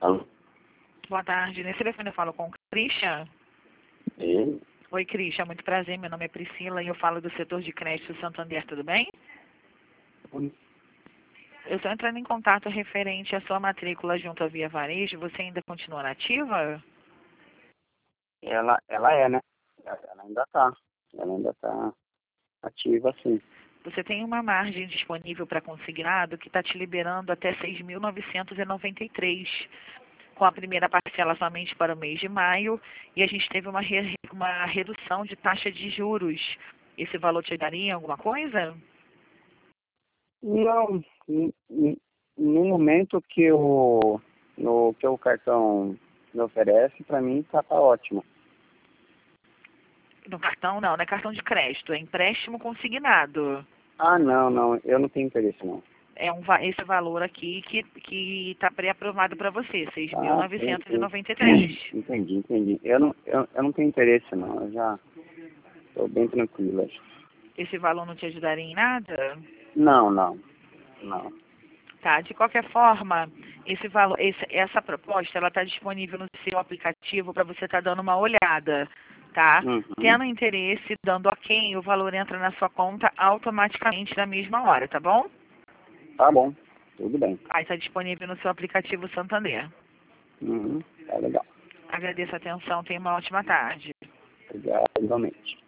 Alô? Boa tarde. Nesse telefone eu falo com o Christian. Ele? Oi, Christian. Muito prazer. Meu nome é Priscila e eu falo do setor de crédito Santander. Tudo bem? Eu estou entrando em contato referente à sua matrícula junto à Via Varejo. Você ainda continua nativa? Ela é, né? Ela ainda tá. Ela ainda tá ativa, sim. Você tem uma margem disponível para consignado que está te liberando até 6.993, com a primeira parcela somente para o mês de maio, e a gente teve uma redução de taxa de juros. Esse valor te daria alguma coisa? Não, no momento que o cartão me oferece, para mim tá ótimo. No cartão não é cartão de crédito, é empréstimo consignado. Ah, não, eu não tenho interesse, não. Esse valor aqui que está pré-aprovado para você, Ah, sim, sim. 6.993. Entendi. Eu não tenho interesse, não. Eu já estou bem tranquilo, acho. Esse valor não te ajudaria em nada? Não. Tá, de qualquer forma, esse valor, essa proposta, ela está disponível no seu aplicativo para você estar dando uma olhada, tá? Uhum. Tendo interesse, dando ok, o valor entra na sua conta automaticamente na mesma hora, tá bom? Tá bom, tudo bem. Aí está disponível no seu aplicativo Santander. Tá legal. Agradeço a atenção, tenha uma ótima tarde. Obrigado, igualmente.